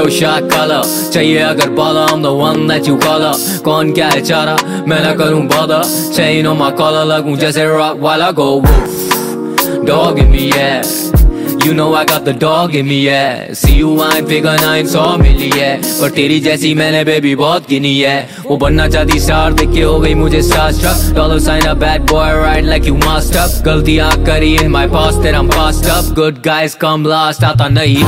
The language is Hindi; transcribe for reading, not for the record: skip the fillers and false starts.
go shot caller, चाहिए अगर बाला I'm the one that you call up. कौन क्या है चारा मैं ना करूँ bother, chain on my collar लगूँ जैसे rock while I go woof. Dog in me yeah, you know I got the dog in me yeah. See you I figure 900 मिली है, पर तेरी जैसी मैंने बेबी बहुत गिनी है. वो बनना चाहती स्टार देख के हो गई मुझे starstruck. Dollar sign a bad boy ride like you masked up. गलतियाँ करी in my past that I'm passed up. Good guys come last आता नहीं